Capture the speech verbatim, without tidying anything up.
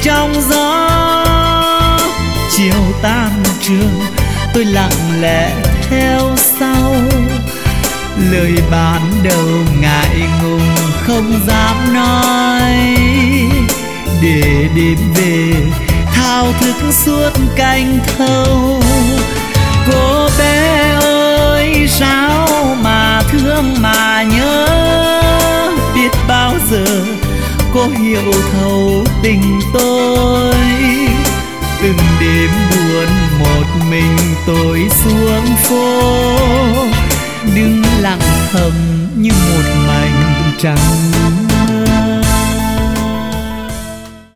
trong gió. Chiều tan trường tôi lặng lẽ theo sau, lời ban đầu ngại ngùng không dám nói. Để đêm về thao thức suốt canh thâu, cô bé ơi sao mà thương mà nhớ. Biết bao giờ cô hiểu thấu tình tôi, từng đêm buồn một mình tôi xuống phố, đứng lặng thầm như một mảnh trăng.